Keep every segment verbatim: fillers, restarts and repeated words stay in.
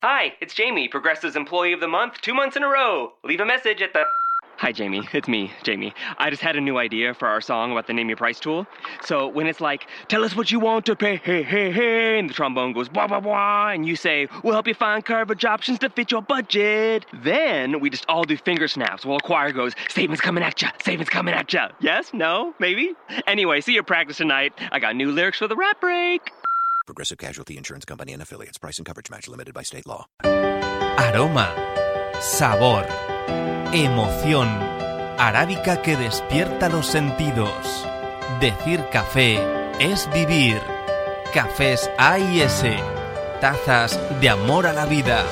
Hi, it's Jamie, Progressive's Employee of the Month, two months in a row. Leave a message at the... Hi, Jamie. It's me, Jamie. I just had a new idea for our song about the Name Your Price tool. So when it's like, tell us what you want to pay, hey, hey, hey, and the trombone goes, blah, blah, blah, and you say, we'll help you find coverage options to fit your budget. Then we just all do finger snaps while a choir goes, statements coming at ya, statements coming at ya. Yes? No? Maybe? Anyway, see your practice tonight. I got new lyrics for the rap break. Progressive Casualty Insurance Company and Affiliates. Price and coverage match limited by state law. Aroma, sabor, emoción, arábica que despierta los sentidos. Decir café es vivir. Cafés A y S, tazas de amor a la vida.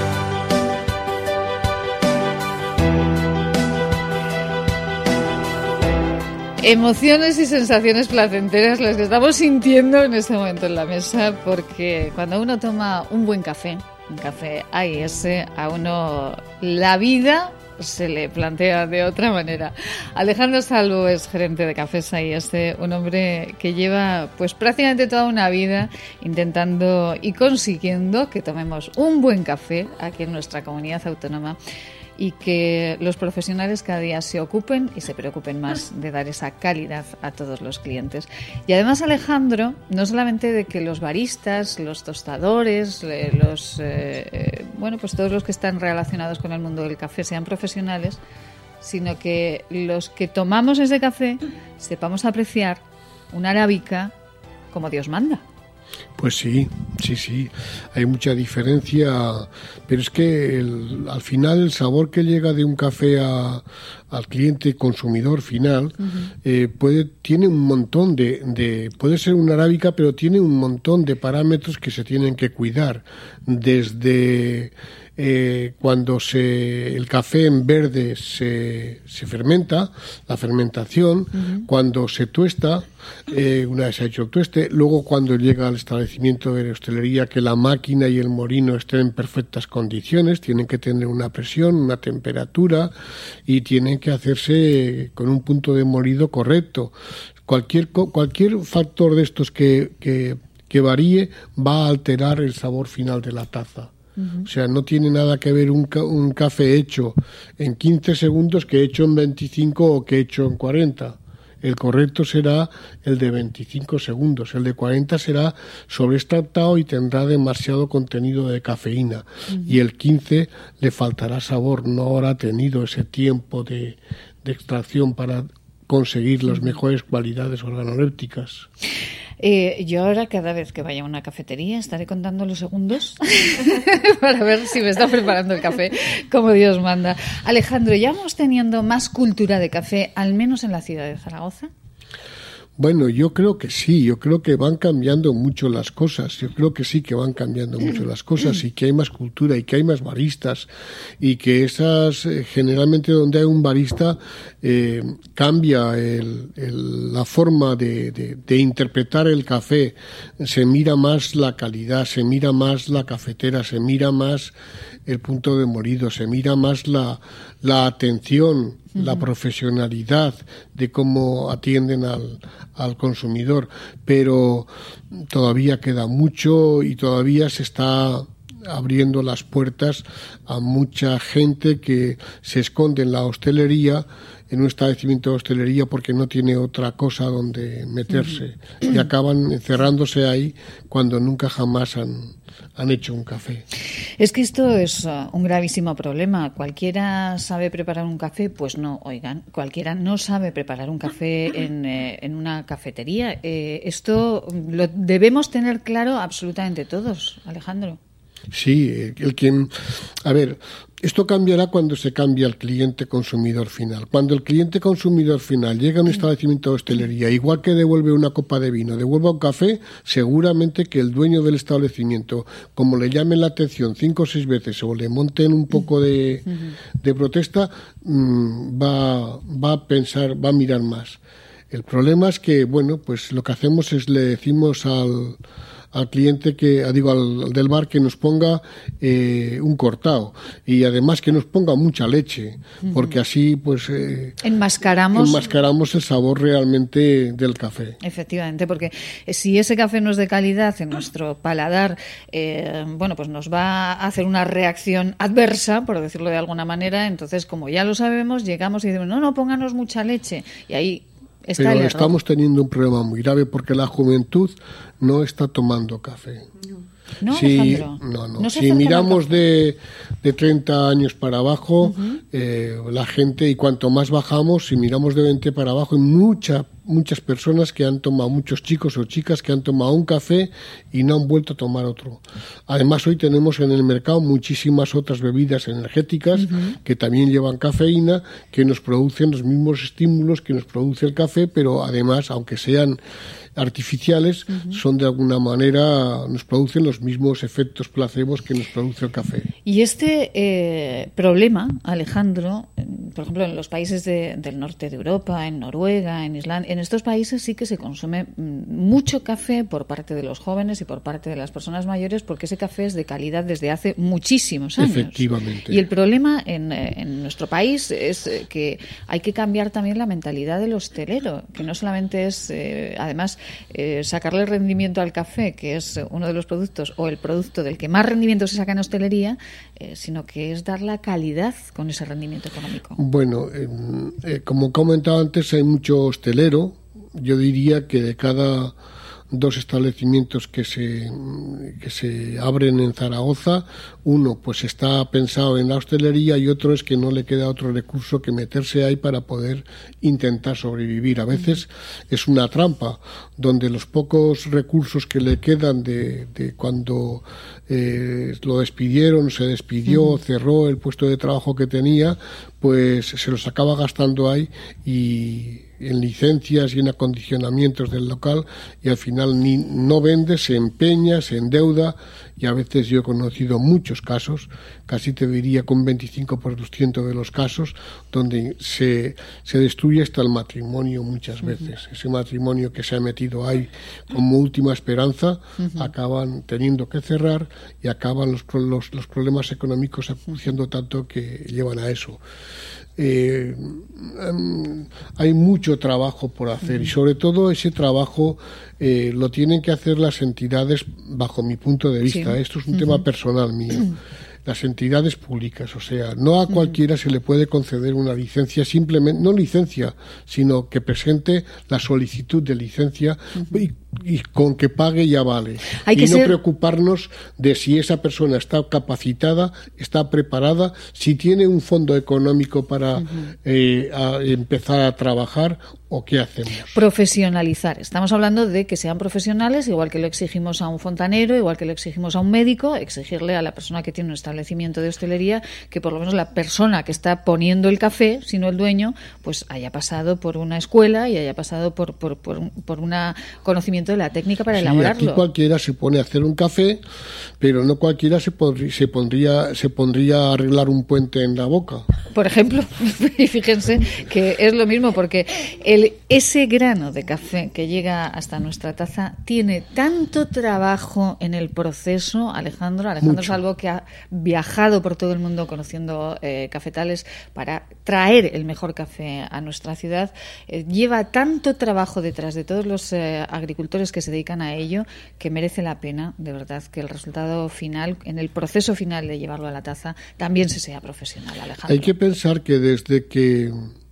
Emociones y sensaciones placenteras las que estamos sintiendo en este momento en la mesa, porque cuando uno toma un buen café, un café A y S, a uno la vida se le plantea de otra manera. Alejandro Salvo es gerente de Cafés A y S, un hombre que lleva pues prácticamente toda una vida intentando y consiguiendo que tomemos un buen café aquí en nuestra comunidad autónoma, y que los profesionales cada día se ocupen y se preocupen más de dar esa calidad a todos los clientes. Y además, Alejandro, no solamente de que los baristas, los tostadores, los eh, bueno, pues todos los que están relacionados con el mundo del café sean profesionales, sino que los que tomamos ese café sepamos apreciar una arábica como Dios manda. Pues sí, sí, sí, hay mucha diferencia, pero es que el, al final el sabor que llega de un café a, al cliente consumidor final uh-huh. eh, puede tiene un montón de, de, puede ser una arábica, pero tiene un montón de parámetros que se tienen que cuidar, desde eh, cuando se el café en verde se, se fermenta, la fermentación, uh-huh. cuando se tuesta, eh, una vez se ha hecho el tueste, luego cuando llega al establecimiento de hostelería, que la máquina y el molino estén en perfectas condiciones, tienen que tener una presión, una temperatura y tienen que hacerse con un punto de molido correcto. Cualquier cualquier factor de estos que, que, que varíe va a alterar el sabor final de la taza. Uh-huh. O sea, no tiene nada que ver un, ca- un café hecho en quince segundos que hecho en veinticinco o que hecho en cuarenta. El correcto será el de veinticinco segundos. El de cuarenta será sobreextractado y tendrá demasiado contenido de cafeína. Uh-huh. Y el quince le faltará sabor, no habrá tenido ese tiempo de, de extracción para conseguir las mejores cualidades organolépticas. Eh, yo ahora cada vez que vaya a una cafetería estaré contando los segundos para ver si me está preparando el café como Dios manda. Alejandro, ¿ya vamos teniendo más cultura de café, al menos en la ciudad de Zaragoza? Bueno, yo creo que sí, yo creo que van cambiando mucho las cosas, yo creo que sí que van cambiando mucho las cosas y que hay más cultura y que hay más baristas y que esas, eh, generalmente donde hay un barista, eh, cambia el, el, la forma de, de, de interpretar el café, se mira más la calidad, se mira más la cafetera, se mira más el punto de molido, se mira más la, la atención, uh-huh. la profesionalidad de cómo atienden al, al consumidor, pero todavía queda mucho y todavía se está abriendo las puertas a mucha gente que se esconde en la hostelería, en un establecimiento de hostelería, porque no tiene otra cosa donde meterse uh-huh. y acaban encerrándose ahí cuando nunca jamás han, han hecho un café. Es que esto es uh, un gravísimo problema. ¿Cualquiera sabe preparar un café? Pues no, oigan, cualquiera no sabe preparar un café en, eh, en una cafetería. Eh, esto lo debemos tener claro absolutamente todos, Alejandro. Sí, el que, a ver, esto cambiará cuando se cambie al cliente consumidor final. Cuando el cliente consumidor final llega a un establecimiento de hostelería, igual que devuelve una copa de vino, devuelva un café, seguramente que el dueño del establecimiento, como le llamen la atención cinco o seis veces o le monten un poco de, de protesta, mmm, va, va a pensar, va a mirar más. El problema es que, bueno, pues lo que hacemos es le decimos al al cliente que, digo, al, al del bar que nos ponga eh, un cortado y además que nos ponga mucha leche, uh-huh. porque así pues eh, enmascaramos enmascaramos el sabor realmente del café. Efectivamente, porque si ese café no es de calidad en nuestro paladar, eh, bueno, pues nos va a hacer una reacción adversa, por decirlo de alguna manera. Entonces, como ya lo sabemos, llegamos y decimos, no, no, pónganos mucha leche. Y ahí está Pero el error. Estamos teniendo un problema muy grave porque la juventud no está tomando café. No, si, Alejandro. No, no. no se si miramos de, de treinta años para abajo, uh-huh. eh, la gente, y cuanto más bajamos, si miramos de veinte para abajo, hay mucha, muchas personas que han tomado, muchos chicos o chicas que han tomado un café y no han vuelto a tomar otro. Además, hoy tenemos en el mercado muchísimas otras bebidas energéticas uh-huh. que también llevan cafeína, que nos producen los mismos estímulos que nos produce el café, pero además, aunque sean artificiales, uh-huh. son de alguna manera, nos producen los mismos efectos placebos que nos produce el café. Y este eh, problema, Alejandro, por ejemplo, en los países de, del norte de Europa, en Noruega, en Islandia, en estos países sí que se consume mucho café por parte de los jóvenes y por parte de las personas mayores, porque ese café es de calidad desde hace muchísimos años. Efectivamente. Y el problema en, en nuestro país es que hay que cambiar también la mentalidad del hostelero, que no solamente es, eh, además, Eh, sacarle rendimiento al café, que es uno de los productos o el producto del que más rendimiento se saca en hostelería, eh, sino que es dar la calidad con ese rendimiento económico. Bueno, eh, eh, como comentaba antes, hay mucho hostelero. Yo diría que de cada dos establecimientos que se que se abren en Zaragoza, uno pues está pensado en la hostelería y otro es que no le queda otro recurso que meterse ahí para poder intentar sobrevivir. A veces es una trampa donde los pocos recursos que le quedan de, de cuando eh, lo despidieron, se despidió, uh-huh. cerró el puesto de trabajo que tenía, pues se los acaba gastando ahí y en licencias y en acondicionamientos del local, y al final ni, no vende, se empeña, se endeuda, y a veces yo he conocido muchos casos, casi te diría que un veinticinco por ciento de los casos, donde se, se destruye hasta el matrimonio muchas veces. Uh-huh. Ese matrimonio que se ha metido ahí como última esperanza, uh-huh. acaban teniendo que cerrar y acaban los, los, los problemas económicos acuciando tanto que llevan a eso. Eh, um, hay mucho trabajo por hacer uh-huh. y sobre todo ese trabajo eh, lo tienen que hacer las entidades bajo mi punto de vista. Sí. Esto es un uh-huh. tema personal mío. Las entidades públicas, o sea, no a cualquiera uh-huh. se le puede conceder una licencia, simplemente, no licencia, sino que presente la solicitud de licencia uh-huh. y, y con que pague ya vale. Hay que y no ser... preocuparnos de si esa persona está capacitada, está preparada, si tiene un fondo económico para uh-huh. eh, a empezar a trabajar o qué hacemos. Profesionalizar. Estamos hablando de que sean profesionales, igual que lo exigimos a un fontanero, igual que lo exigimos a un médico, exigirle a la persona que tiene un establecimiento de hostelería que por lo menos la persona que está poniendo el café, si no el dueño, pues haya pasado por una escuela y haya pasado por por, por, un, por una conocimiento de la técnica para sí, elaborarlo. Aquí cualquiera se pone a hacer un café, pero no cualquiera se, podría, se pondría se pondría a arreglar un puente en la boca. Por ejemplo, y fíjense que es lo mismo, porque el ese grano de café que llega hasta nuestra taza tiene tanto trabajo en el proceso, Alejandro, Alejandro Mucho. Salvo, que ha viajado por todo el mundo conociendo eh, cafetales para traer el mejor café a nuestra ciudad, eh, lleva tanto trabajo detrás de todos los eh, agricultores que se dedican a ello, que merece la pena, de verdad, que el resultado final, en el proceso final de llevarlo a la taza, también se sea profesional, Alejandro. Hay que pensar que desde que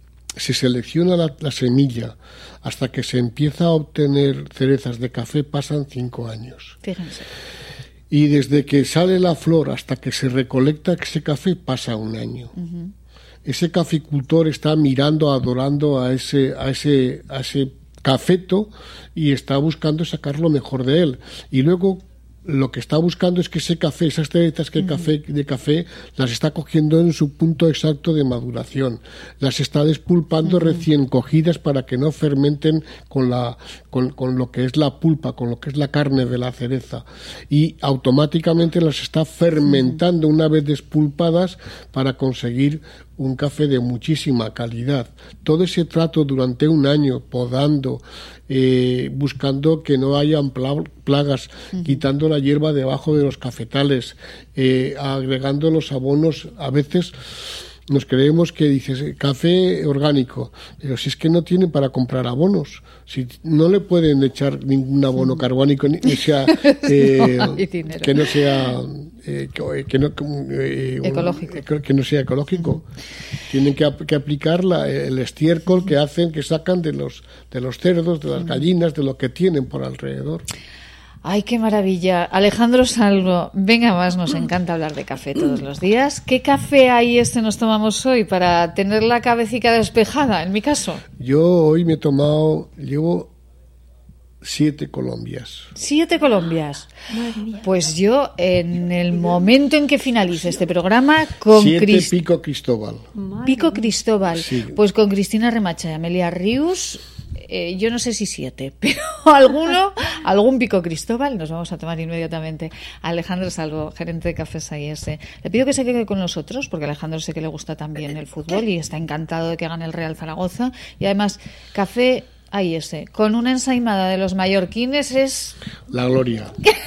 se selecciona la, la semilla hasta que se empieza a obtener cerezas de café pasan cinco años. Fíjense. Y desde que sale la flor hasta que se recolecta ese café pasa un año. Uh-huh. Ese caficultor está mirando, adorando a ese, a ese, a ese cafeto y está buscando sacar lo mejor de él. Y luego lo que está buscando es que ese café, esas cerezas que café, de café, las está cogiendo en su punto exacto de maduración. Las está despulpando uh-huh. recién cogidas para que no fermenten con, la, con, con lo que es la pulpa, con lo que es la carne de la cereza. Y automáticamente las está fermentando uh-huh. una vez despulpadas para conseguir un café de muchísima calidad. Todo ese trato durante un año, podando, eh, buscando que no hayan plagas, uh-huh. quitando la hierba debajo de los cafetales, eh, agregando los abonos, a veces nos creemos que dices café orgánico, pero si es que no tienen para comprar abonos, si no le pueden echar ningún abono carbónico, ni sea eh, no que no sea eh, que, no, eh, ecológico, un, que no sea ecológico. Tienen que, que aplicar la, el estiércol que hacen, que sacan de los de los cerdos, de las gallinas, de lo que tienen por alrededor. ¡Ay, qué maravilla! Alejandro Salvo, venga más, nos encanta hablar de café todos los días. ¿Qué café hay este nos tomamos hoy para tener la cabecita despejada, en mi caso? Yo hoy me he tomado, llevo siete Colombias. ¿Siete Colombias? Pues yo, en el momento en que finalice este programa, con Siete Crist... Pico Cristóbal. Pico Cristóbal. Sí. Pues con Cristina Remacha y Amelia Rius... Eh, yo no sé si siete, pero alguno, algún Pico Cristóbal nos vamos a tomar inmediatamente. Alejandro Salvo, gerente de Cafés A I S. Le pido que se quede con nosotros, porque a Alejandro sé que le gusta también el fútbol y está encantado de que gane el Real Zaragoza. Y además, Café A I S, con una ensaimada de los mallorquines es... la gloria.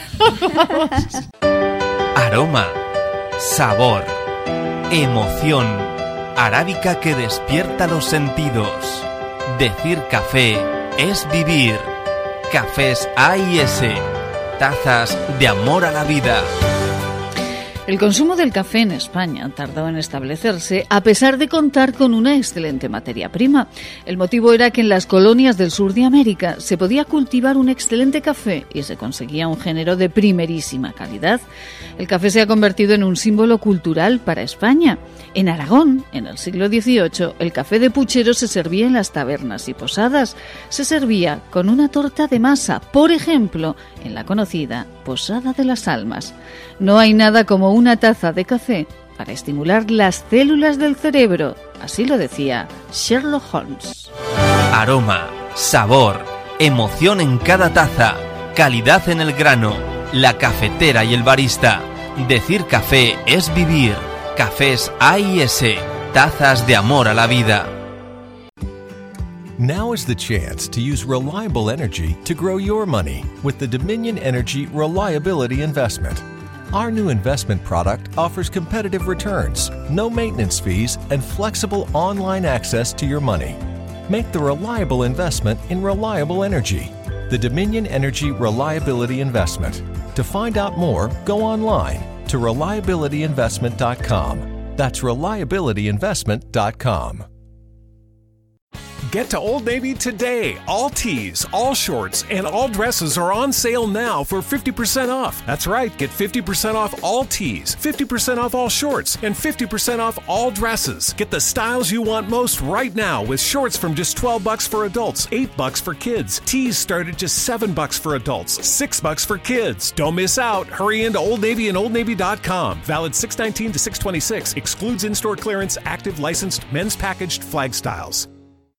Aroma, sabor, emoción, arábica que despierta los sentidos. Decir café es vivir. Cafés A I S. Tazas de amor a la vida. El consumo del café en España tardó en establecerse a pesar de contar con una excelente materia prima. El motivo era que en las colonias del sur de América se podía cultivar un excelente café y se conseguía un género de primerísima calidad. El café se ha convertido en un símbolo cultural para España. En Aragón, en el siglo dieciocho, el café de puchero se servía en las tabernas y posadas. Se servía con una torta de masa, por ejemplo, en la conocida Posada de las Almas. No hay nada como una taza de café para estimular las células del cerebro, así lo decía Sherlock Holmes. Aroma, sabor, emoción en cada taza, calidad en el grano, la cafetera y el barista. Decir café es vivir. Cafés A I S, tazas de amor a la vida. Now is the chance to use reliable energy to grow your money with the Dominion Energy Reliability Investment. Our new investment product offers competitive returns, no maintenance fees, and flexible online access to your money. Make the reliable investment in reliable energy. The Dominion Energy Reliability Investment. To find out more, go online to reliability investment dot com. That's reliability investment dot com. Get to Old Navy today. All tees, all shorts, and all dresses are on sale now for fifty percent off. That's right, get fifty percent off all tees, fifty percent off all shorts, and fifty percent off all dresses. Get the styles you want most right now with shorts from just twelve bucks for adults, eight bucks for kids. Tees start at just seven bucks for adults, six bucks for kids. Don't miss out. Hurry into Old Navy and old navy dot com. Valid six nineteen to six twenty-six. Excludes in-store clearance, active licensed men's packaged flag styles.